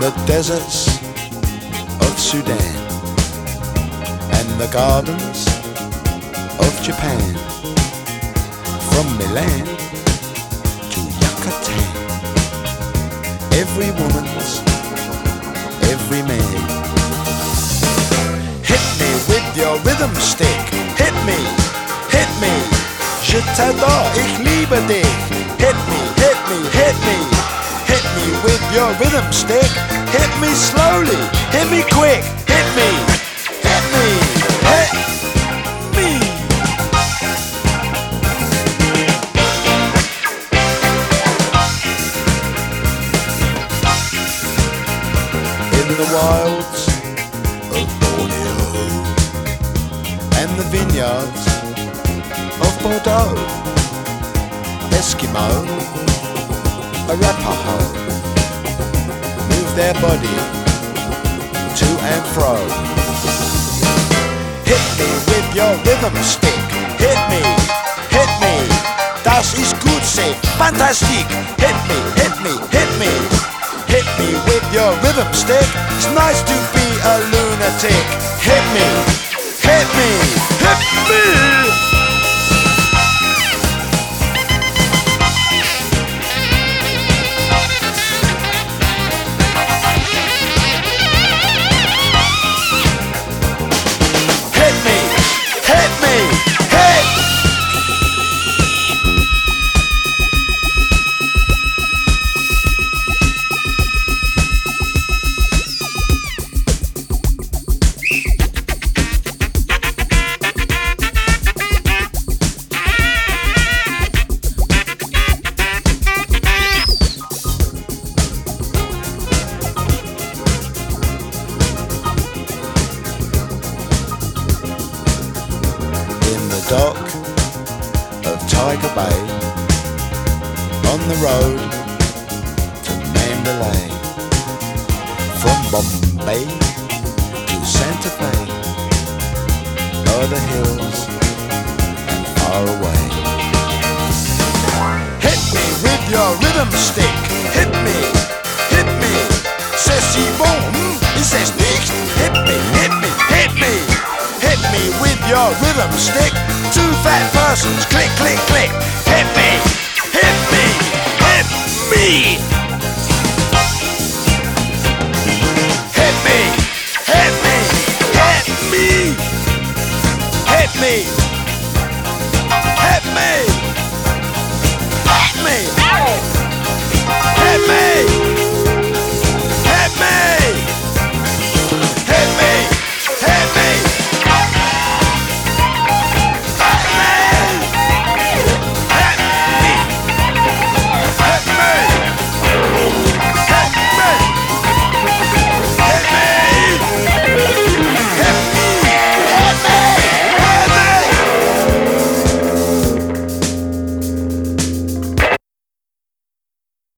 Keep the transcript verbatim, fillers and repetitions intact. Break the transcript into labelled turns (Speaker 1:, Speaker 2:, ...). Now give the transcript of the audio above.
Speaker 1: the deserts of Sudan and the gardens of Japan, from Milan to Yucatan. Every woman's, every man. Hit me with your rhythm stick. Hit me, hit me. Je t'adore, ich liebe dich. Hit me, hit me, hit me. Hit me with your rhythm stick. Hit me slowly, hit me quick. Hit me, hit me, hit me. In the wilds of Borneo and the vineyards of Bordeaux, Eskimo, Arapaho move their body to and fro. Hit me with your rhythm stick. Hit me, hit me. Das ist gut, say fantastic. Hit me, hit me, hit me. Hit me with your rhythm stick. It's nice to be a lunatic. Hit me, hit me, hit me. Dock of Tiger Bay, on the road to Mandalay, from Bombay to Santa Fe, o'er the hills and far away. Hit me with your rhythm stick. Hit me, hit me. C'est si bon, mm, c'est nicht. Hit me, hit me, hit me. Hit me with your rhythm stick. Two fat persons, click, click, click.